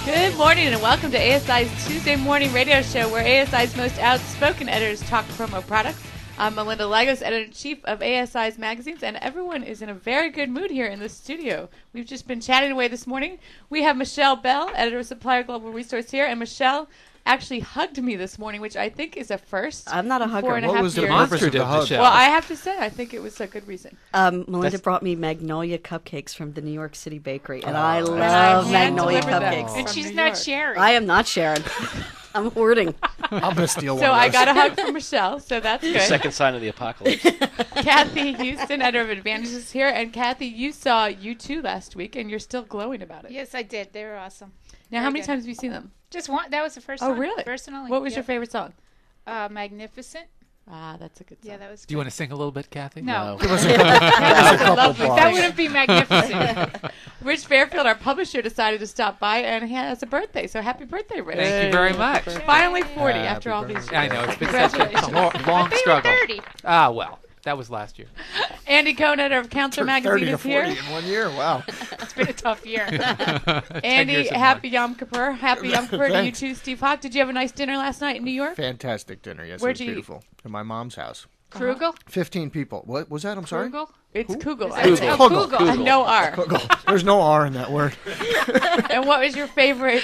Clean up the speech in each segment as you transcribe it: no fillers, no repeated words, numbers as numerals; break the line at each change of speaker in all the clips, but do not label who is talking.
Good morning and welcome to ASI's Tuesday morning radio show where ASI's most outspoken editors talk promo products. I'm Melinda Lagos, editor-in-chief of ASI's magazines, and everyone is in a very good mood here in the studio. We've just been chatting away this morning. We have Michelle Bell, editor of Supplier Global Resource here, and Michelle actually hugged me this morning, which I think is a first.
I'm not a hugger.
What
was the purpose of the hug?
Well, I have to say, I think it was a good reason.
Melinda brought me Magnolia cupcakes from the New York City bakery, and I love Magnolia cupcakes.
And she's not sharing.
I am not sharing. I'm hoarding.
I'm going to steal one
So
of
I
those.
got a hug from Michelle, so that's good.
Second sign of the apocalypse.
Kathy Houston, editor of Advantage, is here. And Kathy, you saw U2 last week, and you're still glowing about it.
Yes, I did. They were awesome.
Now, how
Very
many
good.
times have you seen them?
Just one. That was the first
Oh,
time.
really?
First and only.
What was your
Yep.
favorite song?
Magnificent.
Ah, that's a good song.
Yeah, that was good.
Do you want to sing a little bit, Kathy?
No.
There was a couple
Lovely.
bars.
That wouldn't be magnificent.
Rich Fairfield, our publisher, decided to stop by, and he has a birthday. So happy birthday, Rich.
Thank you very much.
Finally 40
Happy
after all these
birthday.
years.
I know, it's been such a
Congratulations.
long
They were
struggle.
30.
Ah, well, that was last year.
Andy Cohn, editor of Counselor
Turned
Magazine,
30 to
is
40
here.
in 1 year. Wow.
It's been a tough year.
10
Andy,
years and
happy Yom Kippur. Happy Yom Kippur to you
Thanks.
too, Steve Hawk. Did you have a nice dinner last night in New York?
Fantastic dinner. Yes,
Where'd
it was
you eat?
beautiful. At my mom's house.
Krugel?
15 people. What was that? I'm sorry?
Krugel?
It's Kugel.
Kugel.
I
Kugel.
think. And no R.
There's no R in that word.
And what was your favorite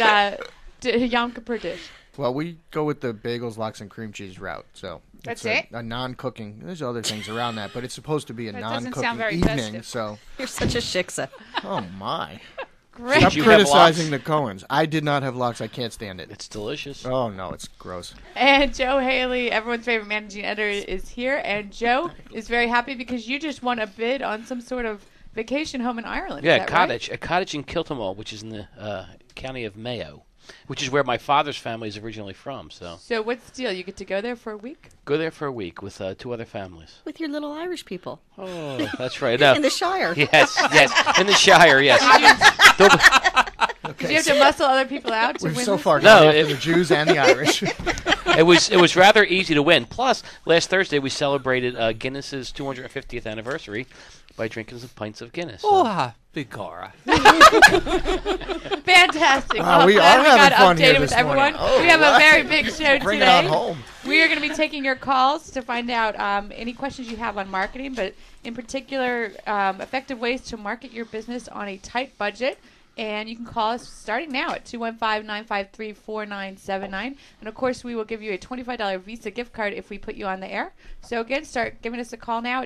Yom Kippur dish?
Well, we go with the bagels, lox, and cream cheese route. So
That's
it's
it?
a non-cooking. There's other things around that, but it's supposed to be a
That doesn't
non-cooking
sound very
evening.
festive.
So,
You're such a shiksa.
oh my!
Great.
Stop
you have
criticizing
lox?
the Cohens. I did not have lox. I can't stand it.
It's delicious.
Oh no, it's gross.
And Joe Haley, everyone's favorite managing editor, is here. And Joe is very happy because you just won a bid on some sort of vacation home in Ireland.
Yeah,
Is
a
that
cottage. A cottage in Kiltimore, which is in the county of Mayo, which is where my father's family is originally from. So
So what's the deal? You get to go there for a week?
go there for a week with 2 other families.
With your little Irish people.
Oh, that's right. No.
In the Shire.
Yes, yes. In the Shire, yes.
Did you have to muscle other people out to
We've
win
so
this?
far
No,
gone after
it-
the Jews and the Irish.
It was rather easy to win. Plus, last Thursday we celebrated Guinness's 250th anniversary by drinking some pints of Guinness. So-
Oh, big Cora.
Fantastic.
Wow, we
glad
are
we
having
got
fun here
updated with
this morning.
everyone.
Oh,
we have a
right.
very big show
Bring
today.
it on home.
We are going to be taking your calls to find out any questions you have on marketing, but in particular, effective ways to market your business on a tight budget. And you can call us starting now at 215-953-4979. And, of course, we will give you a $25 Visa gift card if we put you on the air. So, again, start giving us a call now at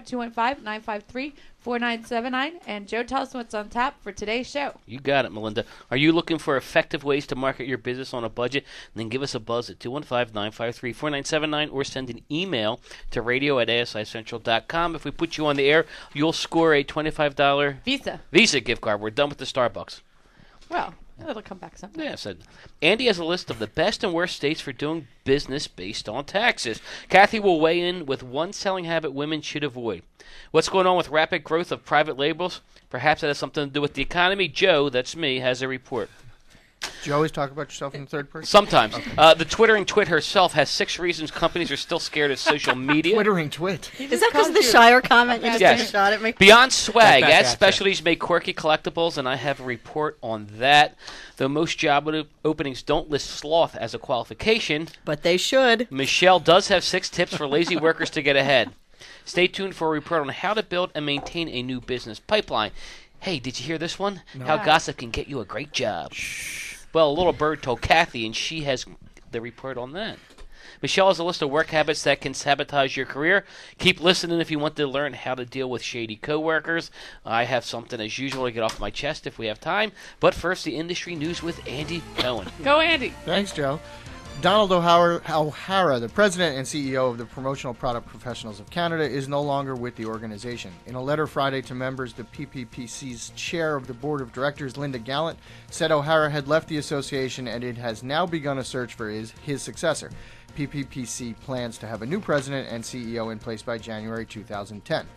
215-953-4979. And, Joe, tell us what's on tap for today's show.
You got it, Melinda. Are you looking for effective ways to market your business on a budget? Then give us a buzz at 215-953-4979 or send an email to radio@asicentral.com. If we put you on the air, you'll score a $25 Visa gift card. We're done with the Starbucks.
Well, it'll come back sometime.
Yeah, said Andy has a list of the best and worst states for doing business based on taxes. Kathy will weigh in with one selling habit women should avoid. What's going on with rapid growth of private labels? Perhaps that has something to do with the economy. Joe, that's me, has a report.
Do you always talk about yourself in the third person?
Sometimes. The Twittering Twit herself has 6 reasons companies are still scared of social media.
Twittering twit.
Is that because of the Shire comment you just
Yes.
took a shot at me?
Beyond swag,
Gotcha.
ad specialties make quirky collectibles, and I have a report on that. Though most job openings don't list sloth as a qualification,
But they should.
Michelle does have 6 tips for lazy workers to get ahead. Stay tuned for a report on how to build and maintain a new business pipeline. Hey, did you hear this one? How gossip can get you a great job. Well, a little bird told Kathy, and she has the report on that. Michelle has a list of work habits that can sabotage your career. Keep listening if you want to learn how to deal with shady coworkers. I have something, as usual, to get off my chest if we have time. But first, the industry news with Andy Cohen.
Go, Andy.
Thanks, Joe. Donald O'Hara, the president and CEO of the Promotional Product Professionals of Canada, is no longer with the organization. In a letter Friday to members, the PPPC's chair of the board of directors, Linda Gallant, said O'Hara had left the association and it has now begun a search for his successor. PPPC plans to have a new president and CEO in place by January 2010.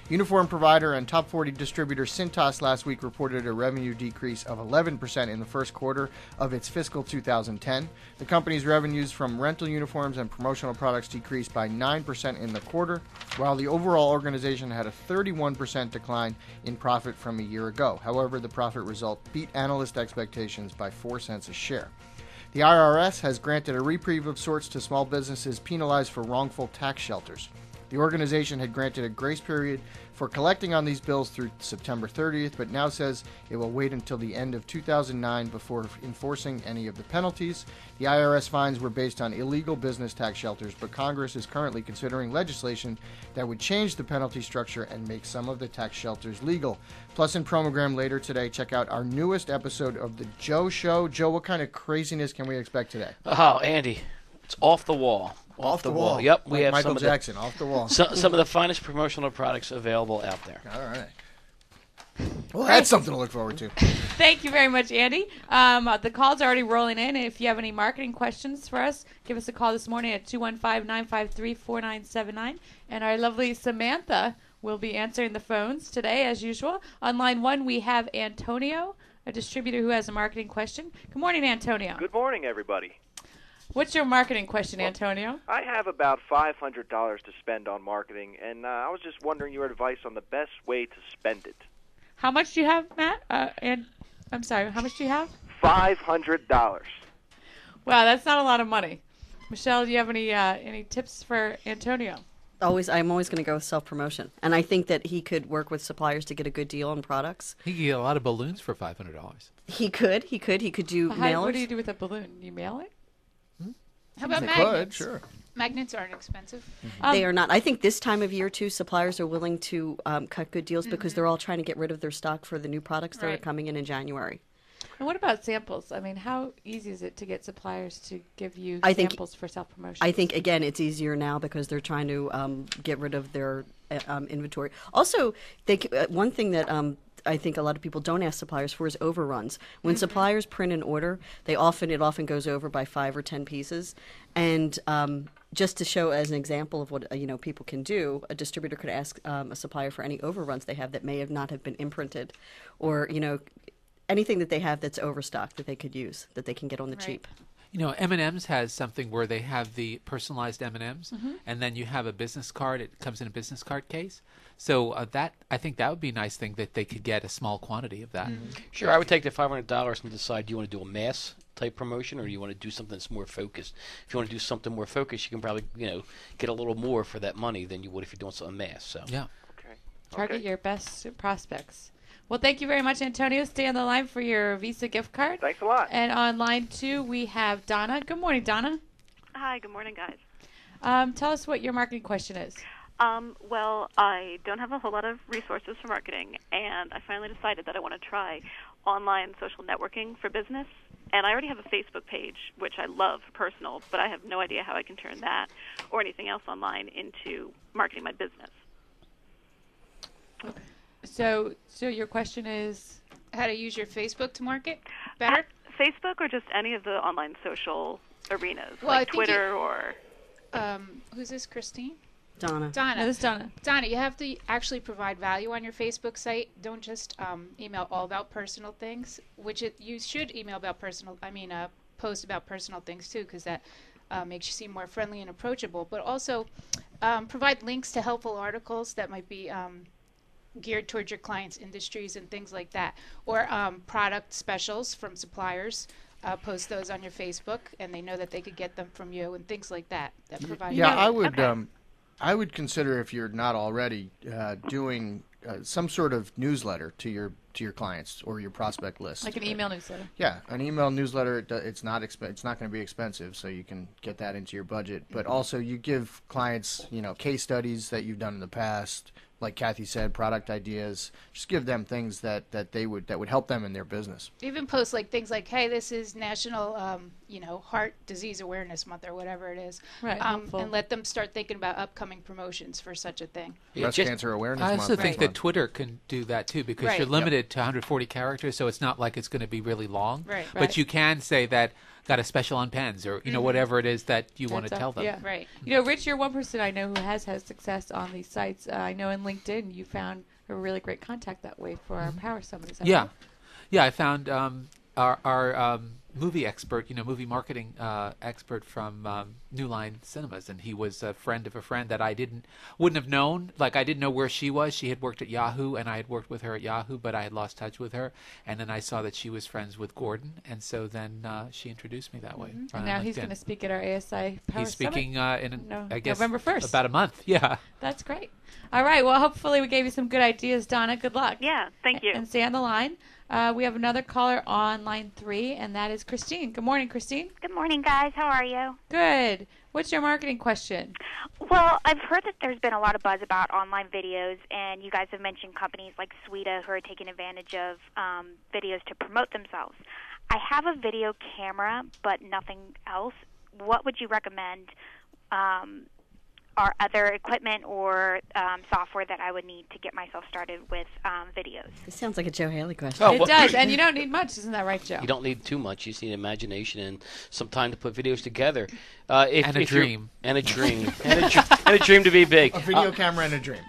Uniform provider and top 40 distributor Cintas last week reported a revenue decrease of 11% in the first quarter of its fiscal 2010. The company's revenues from rental uniforms and promotional products decreased by 9% in the quarter, while the overall organization had a 31% decline in profit from a year ago. However, the profit result beat analyst expectations by 4 cents a share. The IRS has granted a reprieve of sorts to small businesses penalized for wrongful tax shelters. The organization had granted a grace period for collecting on these bills through September 30th, but now says it will wait until the end of 2009 before enforcing any of the penalties. The IRS fines were based on illegal business tax shelters, but Congress is currently considering legislation that would change the penalty structure and make some of the tax shelters legal. Plus, in Promogram later today, check out our newest episode of The Joe Show. Joe, what kind of craziness can we expect today?
Oh, Andy, it's off the wall.
Off the wall.
Yep, we
Like
have
Michael
some
Jackson, off the wall.
some of the finest promotional products available out there.
All right. Well, that's something to look forward to.
Thank you very much, Andy. The calls are already rolling in. If you have any marketing questions for us, give us a call this morning at 215-953-4979. And our lovely Samantha will be answering the phones today, as usual. On line 1, we have Antonio, a distributor who has a marketing question. Good morning, Antonio.
Good morning, everybody.
What's your marketing question, Antonio?
I have about $500 to spend on marketing, and I was just wondering your advice on the best way to spend it.
How much do you have, Matt? And I'm sorry, how much do you have?
$500.
Wow, that's not a lot of money. Michelle, do you have any tips for Antonio?
I'm always going to go with self-promotion. And I think that he could work with suppliers to get a good deal on products.
He could get a lot of balloons for $500.
He could do mailers.
What do you do with a balloon? You mail it?
How about
They
magnets?
could, sure.
Magnets aren't expensive.
They are not. I think this time of year, too, suppliers are willing to cut good deals because they're all trying to get rid of their stock for the new products that are
Right.
coming in January.
And what about samples? I mean, how easy is it to get suppliers to give you
I think-
samples for self-promotion?
I think, again, it's easier now because they're trying to get rid of their inventory. Also, one thing that I think a lot of people don't ask suppliers for is overruns. When suppliers print an order, it often goes over by 5 or 10 pieces. And just to show as an example of what people can do, a distributor could ask a supplier for any overruns they have that may not have been imprinted, or anything that they have that's overstocked that they could use, that they can get on the
Right.
cheap.
M&M's has something where they have the personalized M&Ms, and then you have a business card. It comes in a business card case. So I think that would be a nice thing that they could get a small quantity of that.
Sure, I would take the $500 and decide, do you want to do a mass type promotion or do you want to do something that's more focused? If you want to do something more focused, you can probably get a little more for that money than you would if you're doing something mass. So
Yeah.
Okay.
Target your best prospects. Well, thank you very much, Antonio. Stay on the line for your Visa gift card.
Thanks a lot.
And on line 2, we have Donna. Good morning, Donna.
Hi, good morning, guys.
Tell us what your marketing question is.
Well, I don't have a whole lot of resources for marketing, and I finally decided that I want to try online social networking for business. And I already have a Facebook page, which I love for personal, but I have no idea how I can turn that or anything else online into marketing my business.
So your question is?
How to use your Facebook to market better?
Facebook or just any of the online social arenas,
Well, I
like
think
Twitter or...
Who's this, Christine?
Donna.
No,
Donna.
this is Donna.
Donna, you have to actually provide value on your Facebook site. Don't just email all about personal things, you should email about post about personal things too, because that makes you seem more friendly and approachable. But also provide links to helpful articles that might be geared towards your clients' industries and things like that, or product specials from suppliers. Post those on your Facebook, and they know that they could get them from you, and things like that. That provide.
Yeah,
value.
I would consider, if you're not already, doing some sort of newsletter to your clients or your prospect list.
Like an email newsletter.
Yeah, an email newsletter. It's not going to be expensive, so you can get that into your budget. But also, you give clients, case studies that you've done in the past, like Kathy said, product ideas. Just give them things that would help them in their business.
Even post like things like, "Hey, this is National, Heart Disease Awareness Month or whatever it is,"
Right, helpful.
and let them start thinking about upcoming promotions for such a thing.
Breast cancer awareness
I
month.
also think
is
that
fun.
Twitter can do that too, because
Right.
you're limited to 140 characters, so it's not like it's going to be really long.
Right.
But you can say that got a special on pens, or whatever it is that you want to
That's
tell
up,
them.
yeah.
Right.
Rich, you're one person I know who has had success on these sites. I know in LinkedIn you found a really great contact that way for our Power Summit. Is that
Yeah,
right?
yeah. I found our movie expert, movie marketing expert from New Line Cinemas, and he was a friend of a friend that I wouldn't have known. Like, I didn't know where she was. She had worked at Yahoo, and I had worked with her at Yahoo, but I had lost touch with her. And then I saw that she was friends with Gordon, and so then she introduced me that way.
And now he's
LinkedIn.
going to speak at our ASI Power
He's speaking in,
No,
I guess,
November 1st.
about a month. Yeah.
That's great. All right. Well, hopefully we gave you some good ideas, Donna. Good luck.
Yeah, thank you.
And stay on the line. We have another caller on line 3, and that is Christine. Good morning, Christine.
Good morning, guys. How are you?
Good. What's your marketing question?
Well, I've heard that there's been a lot of buzz about online videos, and you guys have mentioned companies like Suita who are taking advantage of videos to promote themselves. I have a video camera, but nothing else. What would you recommend are other equipment or software that I would need to get myself started with videos?
This sounds like a Joe Haley question.
Oh,
It does, and you don't need much. Isn't that right, Joe?
You don't need too much. You just need imagination and some time to put videos together.
And a dream.
And a dream. and a dream to be big.
A video camera and a dream.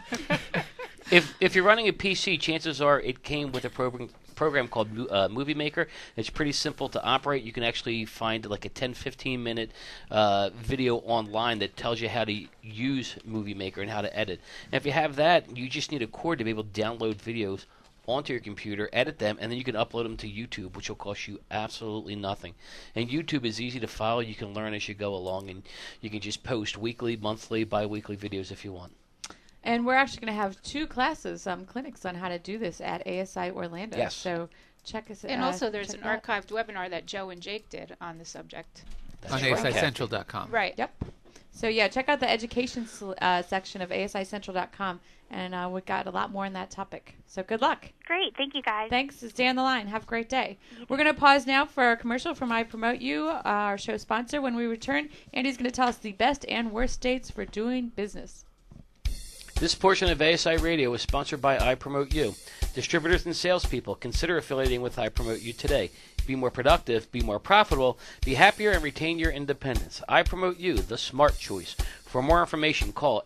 If you're running a PC, chances are it came with a program called Movie Maker. It's pretty simple to operate. You can actually find like a 10-15 minute video online that tells you how to use Movie Maker and how to edit. And if you have that, you just need a cord to be able to download videos onto your computer, edit them, and then you can upload them to YouTube, which will cost you absolutely nothing. And YouTube is easy to follow. You can learn as you go along, and you can just post weekly, monthly, bi-weekly videos if you want.
And we're actually going to have 2 classes, clinics on how to do this at ASI Orlando.
Yes.
So check us out.
And also, there's
check
an
it out.
archived webinar that Joe and Jake did on the subject.
That's
On
right, Kathy.
ASICentral.com.
Right.
Yep. So, yeah, check out the education section of ASICentral.com, and we've got a lot more on that topic. So good luck.
Great. Thank you, guys.
Thanks. Stay on the line. Have a great day. We're going to pause now for a commercial from I Promote You, our show sponsor. When we return, Andy's going to tell us the best and worst states for doing business.
This portion of ASI Radio is sponsored by I Promote You. Distributors and salespeople, consider affiliating with I Promote You today. Be more productive, be more profitable, be happier, and retain your independence. I Promote You, the smart choice. For more information, call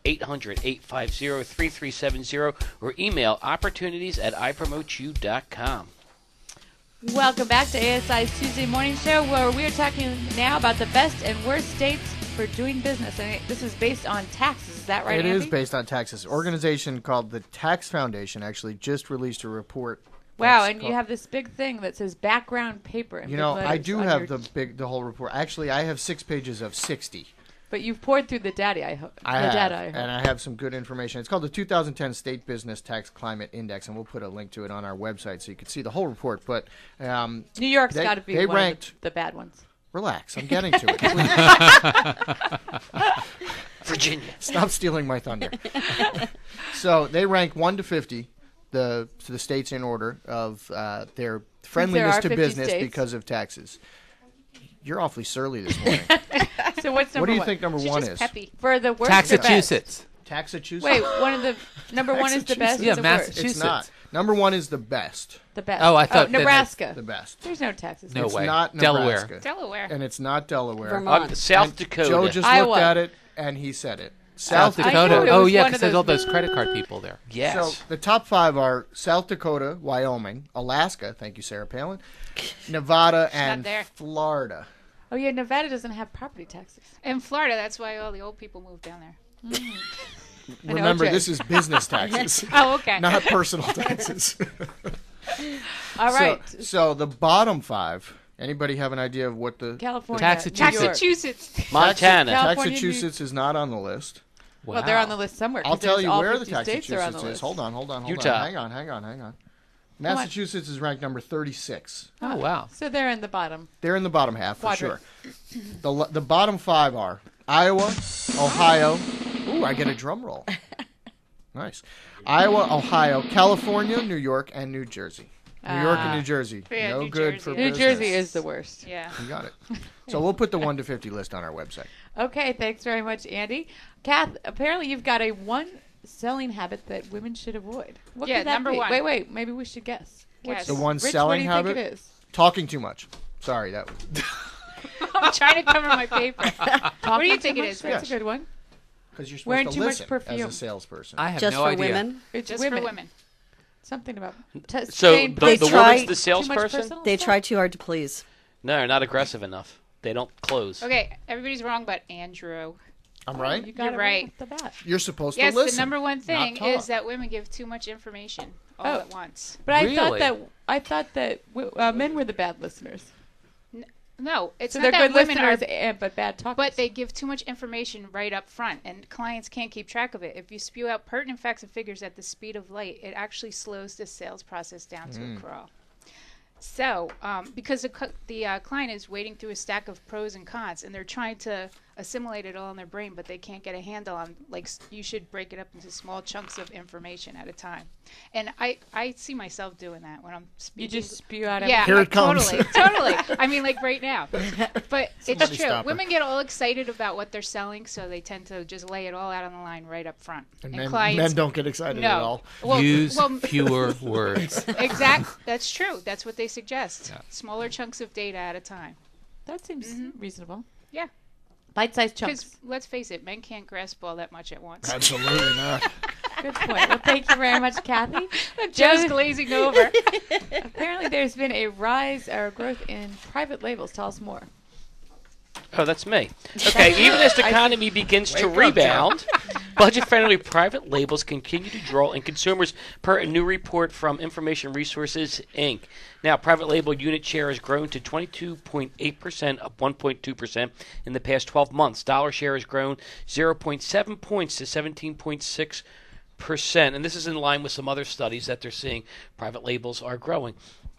800-850-3370 or email opportunities@ipromoteyou.com.
Welcome back to ASI's Tuesday Morning Show, where we are talking now about the best and worst states for doing business. And this is based on taxes. Is that right,
It
Andy?
is based on taxes. Organization called the Tax Foundation actually just released a report.
Wow,
that's
and you
called-
have this big thing that says background paper. in
You
big
know, I
letters
do
on
have
your-
the whole report. Actually, I have 6 pages of 60.
But you've poured through the data, I hope.
I
the
have,
data, I hope.
and I have some good information. It's called the 2010 State Business Tax Climate Index, and we'll put a link to it on our website so you can see the whole report. But
New York's got to be
they
one
ranked.
of the bad ones.
Relax, I'm getting to it.
Virginia.
Stop stealing my thunder. So they rank 1 to 50, the states in order of their friendliness
are
to
50
business
states.
because of taxes. You're awfully surly this morning.
So what's number
What do you
one?
think number
She's
1
just
is?
peppy.
For the worst or best?
Massachusetts.
Taxachusetts?
Wait, one of the number one is the best.
Yeah,
or the worst?
Massachusetts.
It's not. Number 1 is the best.
The best.
Oh, I thought that-
Nebraska.
The best.
There's no taxes.
No
It's
way.
not
Delaware.
Nebraska.
Delaware.
And it's not Delaware.
Vermont.
South
And
Dakota.
Joe just
Iowa.
looked at it, and he said it.
South
I knew
Dakota.
it
Oh,
was
yeah,
one
because
of
there's all
those-
those credit card people there.
Yes.
So the top 5 are South Dakota, Wyoming, Alaska, thank you, Sarah Palin, Nevada, and
there.
Florida.
Oh yeah, Nevada doesn't have property taxes.
In Florida, that's why all the old people moved down there.
I know,
Remember,
Jay.
this is business taxes,
Oh, okay.
not personal taxes.
All right,
So the bottom 5, anybody have an idea of what the...
California,
Massachusetts.
New York.
Massachusetts.
Montana.
California,
Massachusetts is not on the list.
Well, they're on the list somewhere. 'cause
I'll tell
there's
you
all
where the
50 states are on the
Massachusetts
list.
is. Hold on.
Utah.
Hang on. Massachusetts is ranked number 36.
Oh, wow.
So they're in the bottom.
They're in the bottom half for
Quadrant.
sure. The bottom 5 are Iowa, Ohio. Ooh, I get a drum roll. Nice. Iowa, Ohio, California, New York, and New Jersey. New York and New Jersey.
Yeah,
no
New
good
Jersey.
for
New
business.
Jersey is the worst.
Yeah.
You got it. So we'll put the 1 to 50 list on our website.
Okay, thanks very much, Andy. Kath, apparently you've got a one selling habit that women should avoid. What
Yeah,
could that
number
be?
1.
Wait, maybe we should guess.
Guess.
The one
Rich,
selling
what do you
habit?
think it is?
Talking too much. Sorry, that was...
I'm trying to cover my paper. What do you think it is?
That's a good one.
Because you're supposed
Wearing
to
too much
listen
perfume.
as a salesperson.
I have
Just
no
for
idea.
women?
It's
Just for women.
Something about
So
Jane,
the
They try-
woman's the salesperson?
They try too hard to please.
No, they're not aggressive enough. They don't close.
Okay, everybody's wrong but Andrew.
I'm right.
You got
You're
it
right.
off the bat.
You're supposed
Yes,
to listen.
the number one thing
talk.
is that women give too much information all at once.
But I
Really?
thought that men were the bad listeners.
No, it's
So
not
they're
that
good
women are,
listeners, but bad talkers.
but they give too much information right up front, and clients can't keep track of it. If you spew out pertinent facts and figures at the speed of light, it actually slows the sales process down to a crawl. So, because the client is wading through a stack of pros and cons, and they're trying to assimilate it all in their brain, but they can't get a handle on, like, you should break it up into small chunks of information at a time. And I see myself doing that when I'm
you
speaking.
just spew out
Yeah,
everything.
Here it comes.
Totally. I mean, like right now. But it's
Somebody
true.
stop her.
Women get all excited about what they're selling, so they tend to just lay it all out on the line right up front.
And
And
men don't get excited
no.
at all.
Well,
Use
well,
fewer words.
That's true. That's what they suggest. Smaller chunks of data at a time.
That seems reasonable.
Yeah.
Bite-sized chunks.
Because let's face it, men can't grasp all that much at once.
Absolutely not.
Good point. Well, thank you very much, Kathy.
Joe's glazing over.
Apparently, there's been a rise or growth in private labels. Tell us more.
Oh, that's me. Okay, even as the economy begins to rebound, budget-friendly private labels continue to draw in consumers per a new report from Information Resources, Inc. Now, private label unit share has grown to 22.8%, up 1.2% in the past 12 months. Dollar share has grown 0.7 points to 17.6%, and this is in line with some other studies that they're seeing private labels are growing.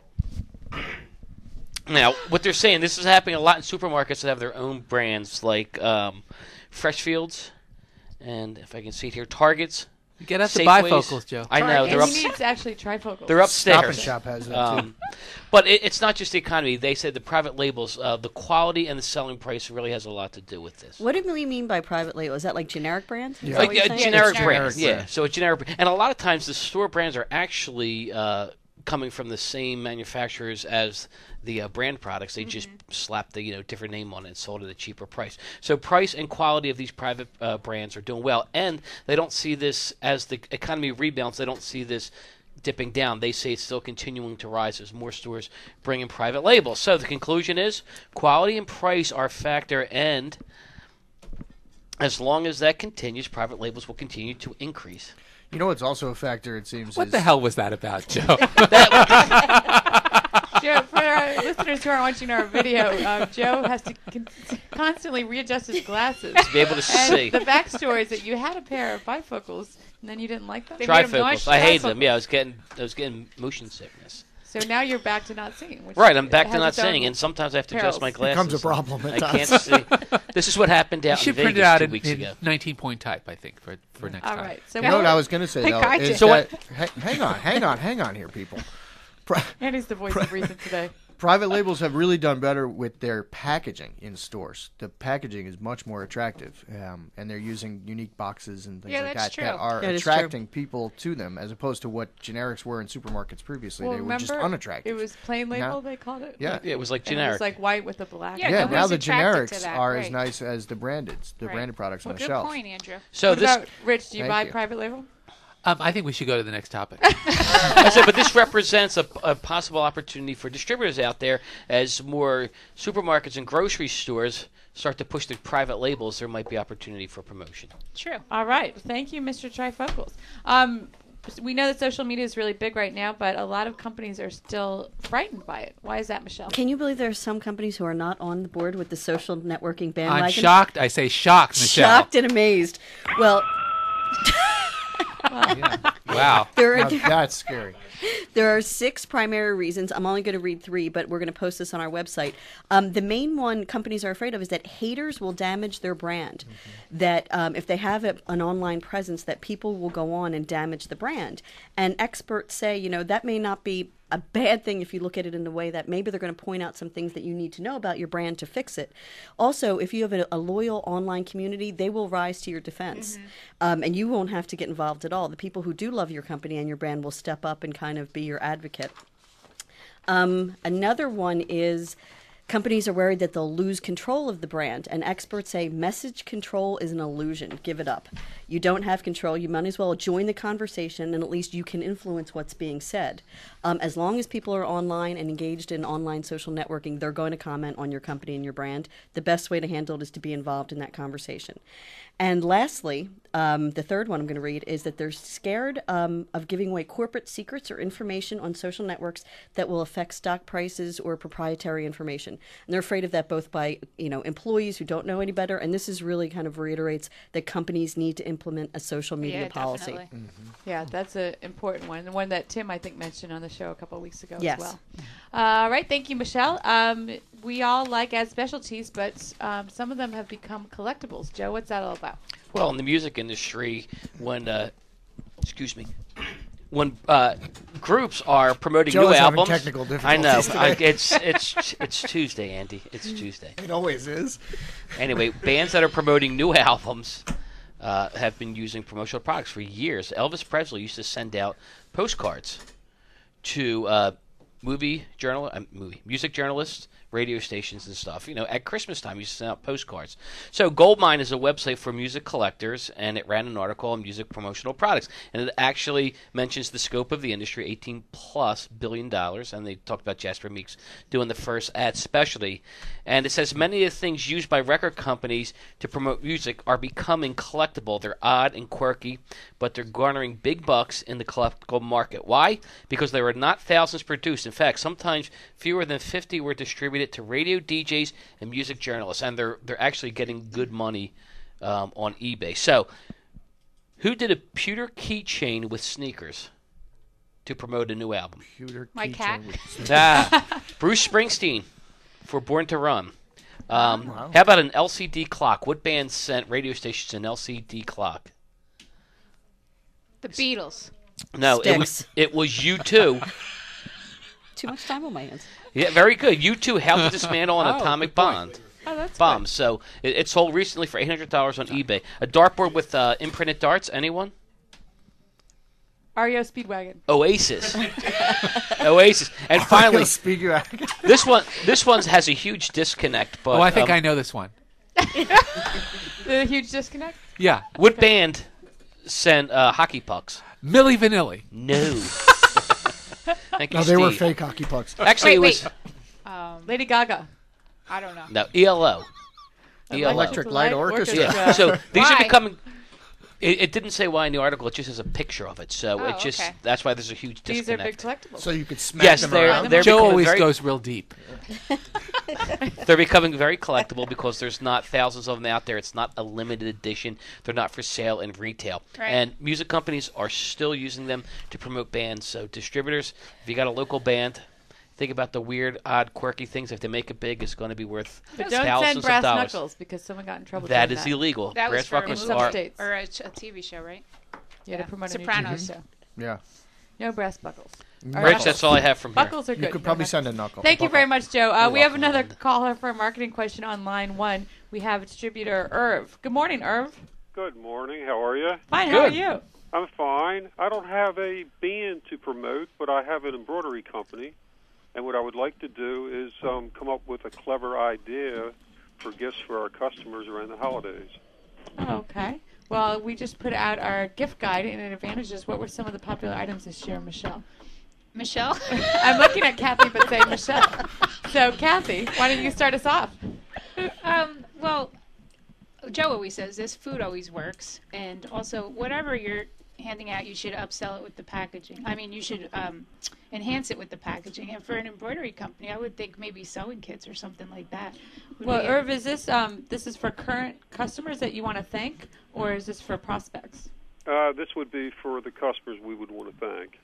Now, what they're saying, this is happening a lot in supermarkets that have their own brands, like Freshfields, and if I can see it here, Targets.
Get us the
Safeways.
bifocals, Joe.
I know,
And
they're up.
he needs actually trifocals.
They're
Stop and
upstairs.
Shop has that too.
But it's not just the economy. They said the private labels, the quality and the selling price really has a lot to do with this.
What do we mean by private label? Is that like generic brand? Is
Yeah.
that
Like
what you're
a
saying?
generic
generic
brand.
brand.
Yeah, so a generic brand. And a lot of times the store brands are actually coming from the same manufacturers as the brand products. They just slap the different name on it and sold at a cheaper price. So price and quality of these private brands are doing well, and they don't see this as the economy rebounds. They don't see this dipping down. They say it's still continuing to rise as more stores bring in private labels. So the conclusion is quality and price are a factor, and as long as that continues, private labels will continue to increase.
You know what's also a factor, it seems,
What
is
the hell was that about, Joe?
Joe, for our listeners who aren't watching our video, Joe has to constantly readjust his glasses.
To be able to see.
And the backstory is that you had a pair of bifocals, and then you didn't like them.
They made him
Trifocals.
nauseous.
I hate them. Yeah, I was getting motion sickness.
So now you're back to not seeing. Which
Right, I'm back to
has
not
its own
seeing, and sometimes I have to adjust my
perils.
glasses.
becomes a problem at
I
times.
can't see. This is what happened
You
out in
should print
Vegas
it out
2
in,
weeks ago.
19-point type, I think, for next
All
time.
right. So
You know what I was going to say, though?
I
Is
did.
So
that, hang on here, people.
Andy's the voice of reason today.
Private labels have really done better with their packaging in stores. The packaging is much more attractive, and they're using unique boxes and things
Yeah,
like
that's
that
true.
that are
That is true.
attracting people to them, as opposed to what generics were in supermarkets previously.
Well,
They were just
remember,
unattractive.
It was plain label,
Now-
they called it?
Yeah.
Yeah, it was like
And it
generic.
was like white with a black.
Yeah,
yeah,
nobody's
now the
attracted to
generics
that,
are
right.
as nice as the branded
Right.
products
Well,
on the
good
shelf.
point, Andrew.
So
What
this,
about, Rich, do you
Thank
buy
you.
private label?
I think we should go to the next topic.
I said, but this represents a possible opportunity for distributors out there as more supermarkets and grocery stores start to push the private labels. There might be opportunity for promotion.
True.
All right. Thank you, Mr. Trifocals. We know that social media is really big right now, but a lot of companies are still frightened by it. Why is that, Michelle?
Can you believe there are some companies who are not on the board with the social networking bandwagon?
I'm shocked. I say shocked, Michelle.
Shocked and amazed. Well,
Wow.
there
Now,
are
that's scary.
There are 6 primary reasons. I'm only going to read 3, but we're going to post this on our website. The main one companies are afraid of is that haters will damage their brand. That if they have an online presence, that people will go on and damage the brand. And experts say, that may not be a bad thing if you look at it in the way that maybe they're going to point out some things that you need to know about your brand to fix it. Also, if you have a loyal online community, they will rise to your defense. And you won't have to get involved at all. The people who do love your company and your brand will step up and kind of be your advocate. Another one is Companies are worried that they'll lose control of the brand, and experts say message control is an illusion. Give it up. You don't have control. You might as well join the conversation, and at least you can influence what's being said. As long as people are online and engaged in online social networking, they're going to comment on your company and your brand. The best way to handle it is to be involved in that conversation. And lastly, the third one I'm going to read is that they're scared of giving away corporate secrets or information on social networks that will affect stock prices or proprietary information. And they're afraid of that both by, employees who don't know any better, and this is really kind of reiterates that companies need to implement a social media policy.
Definitely.
Yeah, that's an important one. The one that Tim, I think, mentioned on the show a couple of weeks ago
Yes.
as well. All right. Thank you, Michelle. We all like ad specialties, but some of them have become collectibles. Joe, what's that all about?
Well, in the music industry, when groups are promoting
Joe
new
is having
albums,
technical
I know
difficulties today.
it's Tuesday, Andy. It's Tuesday.
It always is.
Anyway, bands that are promoting new albums have been using promotional products for years. Elvis Presley used to send out postcards to music journalists, radio stations and stuff. At Christmas time, he used to send out postcards. So Goldmine is a website for music collectors, and it ran an article on music promotional products. And it actually mentions the scope of the industry, $18+ billion, and they talked about Jasper Meeks doing the first ad specialty. And it says many of the things used by record companies to promote music are becoming collectible. They're odd and quirky, but they're garnering big bucks in the collectible market. Why? Because there are not thousands produced. In fact, sometimes fewer than 50 were distributed to radio DJs and music journalists, and they're actually getting good money on eBay. So, who did a pewter keychain with sneakers to promote a new album?
My cat.
Bruce Springsteen for Born to Run. How about an LCD clock? What band sent radio stations an LCD clock?
The Beatles.
No, it was U2.
Too much time on my hands.
Yeah, very good. U2 how to dismantle an atomic bomb.
Oh, that's
Bomb.
good.
So it sold recently for $800 on eBay. A dartboard with imprinted darts. Anyone?
REO Speedwagon.
Oasis. Oasis. And finally, this one has a huge disconnect. But
I think I know this one.
The huge disconnect?
Yeah.
What band sent hockey pucks?
Milli Vanilli.
No. Thank you,
No, they were
Steve.
fake hockey pucks.
Actually,
Wait.
Lady Gaga.
I don't know.
No, ELO. ELO.
Electric Light Orchestra.
Yeah. So these are
Why?
becoming. It didn't say why in the article. It just has a picture of it. So
Oh,
it just
okay.
that's why there's a huge
These are
disconnect.
big collectibles.
So you could smack
Yes,
them
they're
around.
Joe
becoming
always
very,
goes real deep.
They're becoming very collectible because there's not thousands of them out there. It's not a limited edition. They're not for sale in retail.
Right.
And music companies are still using them to promote bands. So distributors, if you got a local band, think about the weird, odd, quirky things. If they make it big, it's going to be worth
But don't
thousands
send brass
of dollars.
knuckles because someone got in trouble
That
doing
is
that.
illegal.
That was
Brass
for
knuckles
some
are.
states.
Or a TV show, right?
Yeah, to promote a new
Sopranos.
TV show.
Yeah.
No brass buckles.
Rich, that's all I have from here.
Buckles are good.
You could probably send a knuckle.
Thank you very much, Joe. We have
welcome,
another
Melinda.
caller for a marketing question on line 1. We have distributor Irv. Good morning, Irv.
Good morning. How are you?
Fine. How are
Good.
you?
I'm fine. I don't have a band to promote, but I have an embroidery company. And what I would like to do is come up with a clever idea for gifts for our customers around the holidays.
Okay. Well, we just put out our gift guide and advantages. What were some of the popular items this year, Michelle?
Michelle?
I'm looking at Kathy, but saying Michelle. So, Kathy, why don't you start us off?
Well, Joe always says this, food always works. And also, whatever you're handing out, you should upsell it with the packaging. I mean, you should enhance it with the packaging. And for an embroidery company, I would think maybe sewing kits or something like that.
Well, Irv, is this this is for current customers that you want to thank, or is this for prospects?
This would be for the customers we would want to thank.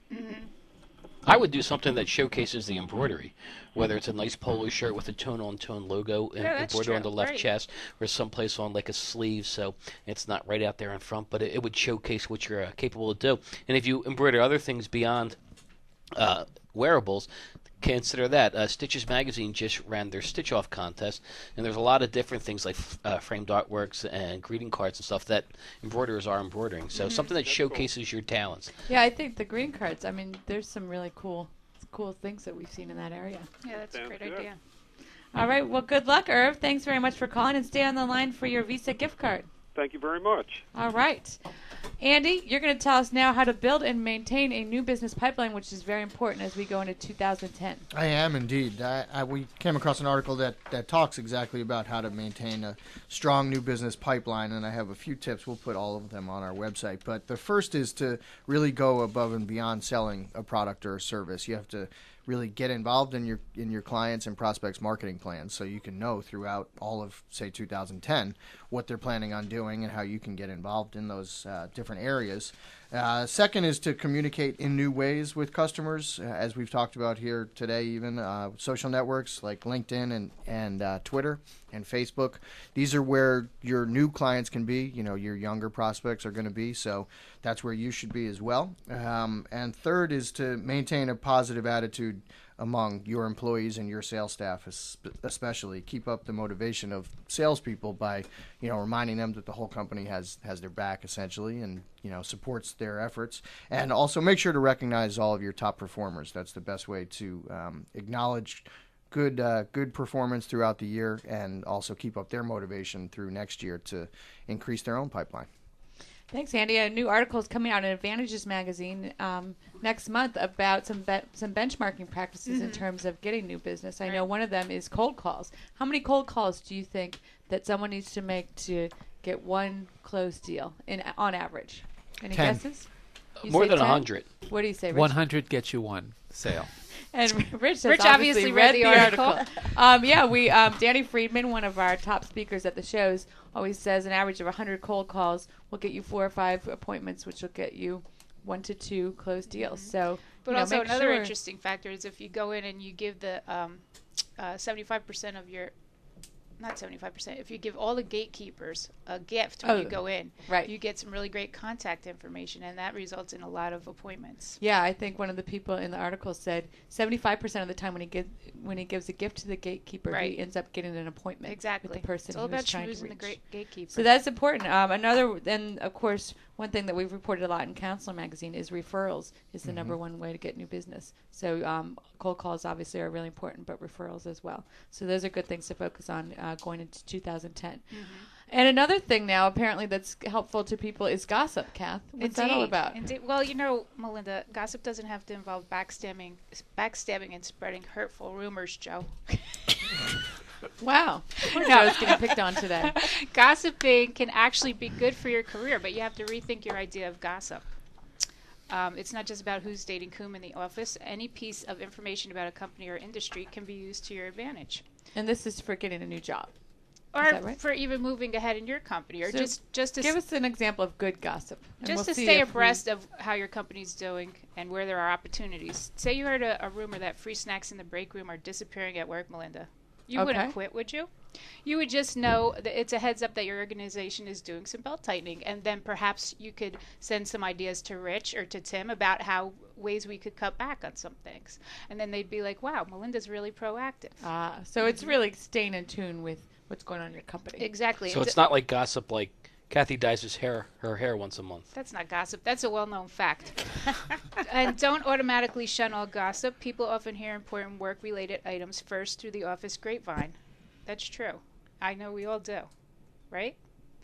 I would do something that showcases the embroidery, whether it's a nice polo shirt with a tone-on-tone logo
that's
embroidered on
true.
the left
Right.
chest, or someplace on like a sleeve, so it's not right out there in front, but it would showcase what you're capable of do. And if you embroider other things beyond wearables, consider that. Stitches Magazine just ran their Stitch Off contest, and there's a lot of different things like framed artworks and greeting cards and stuff that embroiderers are embroidering. So something that showcases your talents.
Yeah, I think the green cards. I mean, there's some really cool things that we've seen in that area.
Yeah, that's a
Sounds
great
good.
idea.
All right. Well, good luck, Irv. Thanks very much for calling, and stay on the line for your Visa gift card.
Thank you very much.
All right. Andy, you're going to tell us now how to build and maintain a new business pipeline, which is very important as we go into 2010.
I am indeed. We came across an article that talks exactly about how to maintain a strong new business pipeline, and I have a few tips. We'll put all of them on our website. But the first is to really go above and beyond selling a product or a service. You have to really get involved in your clients' and prospects' marketing plans, so you can know throughout all of, say, 2010 what they're planning on doing and how you can get involved in those different areas. Second is to communicate in new ways with customers, as we've talked about here today, even social networks like LinkedIn and Twitter and Facebook. These are where your new clients can be, your younger prospects are going to be, so that's where you should be as well. And third is to maintain a positive attitude among your employees and your sales staff, especially. Keep up the motivation of salespeople by, reminding them that the whole company has their back, essentially, and, supports their efforts. And also make sure to recognize all of your top performers. That's the best way to acknowledge good performance throughout the year, and also keep up their motivation through next year to increase their own pipeline.
Thanks, Andy. A new article is coming out in Advantages magazine next month about some benchmarking practices in terms of getting new business. I know one of them is cold calls. How many cold calls do you think that someone needs to make to get one closed deal on average? Any
10.
guesses?
More than 100.
What do you say, Rich?
100 gets you one sale.
And Rich has obviously read the article. Danny Friedman, one of our top speakers at the shows, always says an average of 100 cold calls will get you 4 or 5 appointments, which will get you 1 to 2 closed deals. So,
but also another interesting factor is if you go in and you give the 75% of your, not 75%, if you give all the gatekeepers a gift when you go in, you get some really great contact information, and that results in a lot of appointments.
Yeah, I think one of the people in the article said 75% of the time when he gives a gift to the gatekeeper, he ends up getting an appointment with the person
it's all
he was
about
trying to
choosing
reach.
the great gatekeeper.
So that's important. Then of course, one thing that we've reported a lot in Counselor Magazine is referrals is the number one way to get new business. So cold calls obviously are really important, but referrals as well. So those are good things to focus on going into 2010. And another thing now, apparently, that's helpful to people is gossip, Kath. What's that all about?
Indeed. Well, Melinda, gossip doesn't have to involve backstabbing and spreading hurtful rumors, Joe.
Wow. Poor Joe's getting picked on today.
Gossiping can actually be good for your career, but you have to rethink your idea of gossip. It's not just about who's dating whom in the office. Any piece of information about a company or industry can be used to your advantage.
And this is for getting a new job.
Or for even moving ahead in your company, or
so
just to
give us an example of good gossip.
Just to stay abreast of how your company's doing and where there are opportunities. Say you heard a rumor that free snacks in the break room are disappearing at work, Melinda. You wouldn't quit, would you? You would just know that it's a heads up that your organization is doing some belt tightening, and then perhaps you could send some ideas to Rich or to Tim about how ways we could cut back on some things. And then they'd be like, wow, Melinda's really proactive.
So it's really staying in tune with what's going on in your company.
Exactly.
So it's not like gossip like Kathy dyes her hair once a month.
That's not gossip. That's a well-known fact. And don't automatically shun all gossip. People often hear important work-related items first through the office grapevine. That's true. I know we all do, right?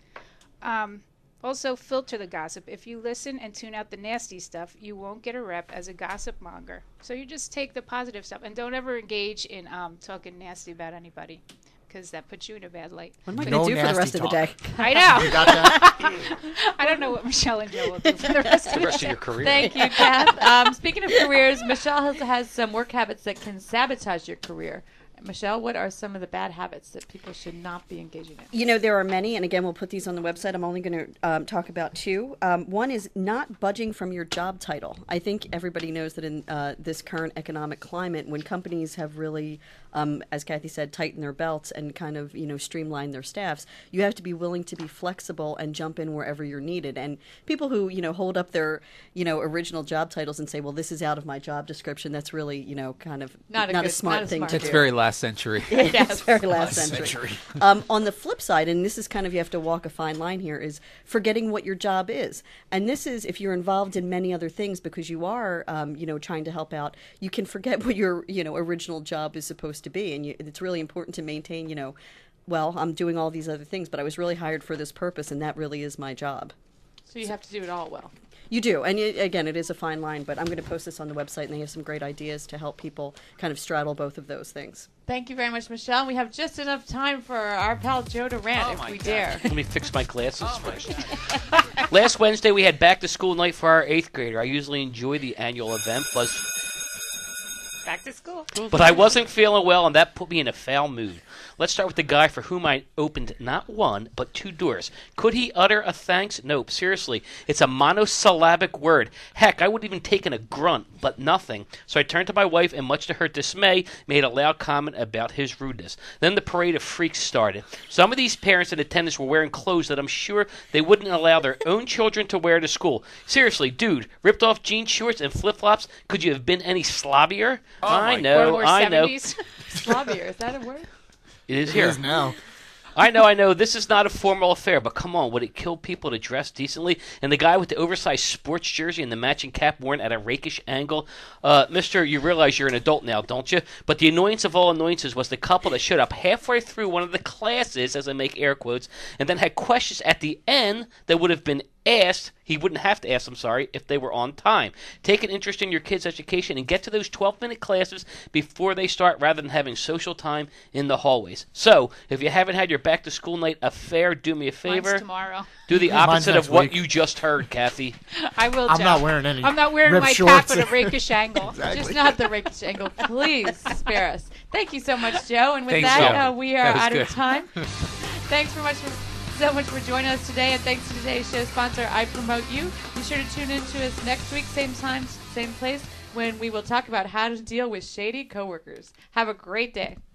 Also, filter the gossip. If you listen and tune out the nasty stuff, you won't get a rep as a gossip monger. So you just take the positive stuff and don't ever engage in talking nasty about anybody, because that puts you in a bad light.
What am I going to do for the rest of the day?
I know.
You got that?
I don't know what Michelle and Joe will do for the rest of
of your career.
Thank you, Kath. Speaking of careers, Michelle has some work habits that can sabotage your career. Michelle, what are some of the bad habits that people should not be engaging in?
There are many, and again, we'll put these on the website. I'm only going to talk about 2. One is not budging from your job title. I think everybody knows that in this current economic climate, when companies have really, as Kathy said, tightened their belts and kind of, streamlined their staffs, you have to be willing to be flexible and jump in wherever you're needed. And people who, hold up their, original job titles and say, well, this is out of my job description, that's really, kind of not a smart thing to do.
It's very last century.
It's very last century. On the flip side, and this is kind of, you have to walk a fine line here, is forgetting what your job is. And this is, if you're involved in many other things because you are, trying to help out, you can forget what your, original job is supposed to be. And it's really important to maintain, well, I'm doing all these other things, but I was really hired for this purpose, and that really is my job.
So you have to do it all well.
You do. And again, it is a fine line, but I'm going to post this on the website, and they have some great ideas to help people kind of straddle both of those things.
Thank you very much, Michelle. We have just enough time for our pal Joe to rant if we dare.
Let me fix my glasses first. Last Wednesday, we had back to school night for our 8th grader. I usually enjoy the annual event,
Back to school.
but I wasn't feeling well, and that put me in a foul mood. Let's start with the guy for whom I opened not one, but 2 doors. Could he utter a thanks? Nope, seriously. It's a monosyllabic word. Heck, I would have even taken a grunt, but nothing. So I turned to my wife, and much to her dismay, made a loud comment about his rudeness. Then the parade of freaks started. Some of these parents in attendance were wearing clothes that I'm sure they wouldn't allow their own children to wear to school. Seriously, dude, ripped off jean shorts and flip-flops, could you have been any slobbier? I know.
Slobbier, is that a word?
It is here.
It is now.
I know. This is not a formal affair, but come on, would it kill people to dress decently? And the guy with the oversized sports jersey and the matching cap worn at a rakish angle? Mister, you realize you're an adult now, don't you? But the annoyance of all annoyances was the couple that showed up halfway through one of the classes, as I make air quotes, and then had questions at the end that would have been asked, he wouldn't have to ask, if they were on time. Take an interest in your kids' education and get to those 12-minute classes before they start rather than having social time in the hallways. So, if you haven't had your back-to-school night affair, do me a favor.
Mine's tomorrow.
Do the opposite
next
of what
week.
you just heard, Kathy.
I will,
I'm
Joe.
not wearing any
I'm not wearing
ripped
my
shorts.
cap at a rakish angle.
Just not the rakish angle. Please spare us. Thank you so much, Joe. And with
Thanks,
that,
Joe.
we are
That was
out
good.
of time. Thanks so much for joining us today, and thanks to today's show sponsor, I Promote You. Be sure to tune in to us next week, same time, same place, when we will talk about how to deal with shady coworkers. Have a great day.